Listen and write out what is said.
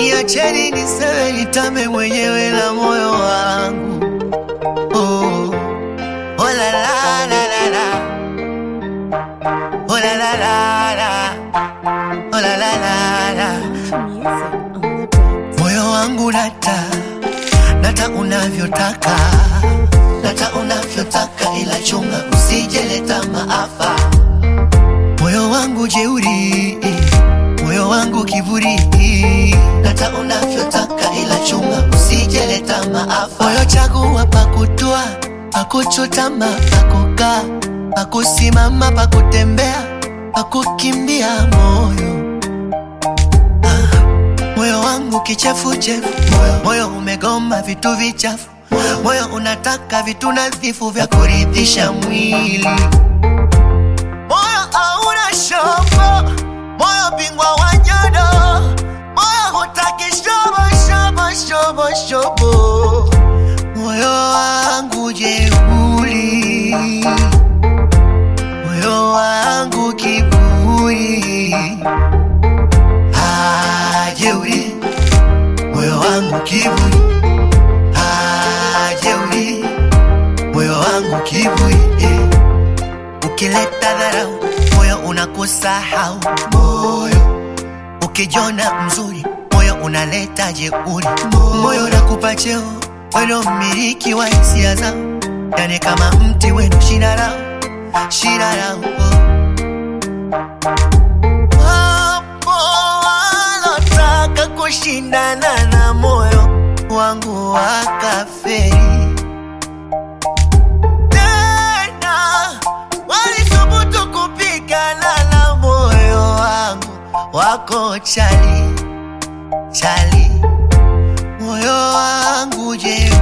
niacheni niseme nitame mwenyewe na moyo wangu. Oh, oh la la la la la, oh la la la la, oh la la la la. Moyo wangu nata unavyotaka, nata unavyotaka, ila chunga usijeleta maafa. Moyo wangu jeuri, moyo wangu kiburi, nata unavyotaka, ila chunga usijeleta maafa. Moyo chagua pakutua, pakuchutama, pakukaa, pakusimama, pakutembea, pakukimbia moyo. Moyo wangu kichefu-chefu, moyo umegoma vitu vichafu, moyo unataka vitu nadhifu vya kuridhisha mwili. Moyo hauna shobo, moyo bingwa wa nyodo, moyo hutaki shobo, shobo, shobo, shobo. Moyo wangu jeuri, moyo wangu kiburi, jeuri, moyo wangu kiburi, jeuri, moyo wangu kiburi. Ukileta dharau, moyo unakusahau. Moyo ukijona mzuri, moyo unaleta jeuri. Moyo unakupa cheo, weno mmiliki wa hisia zao, yani kama mti wenu shina lao, shina lao. Kushindana na moyo wangu wakaferi, tena walisubutu kupigana na moyo wangu wako chali, chali. Moyo wangu je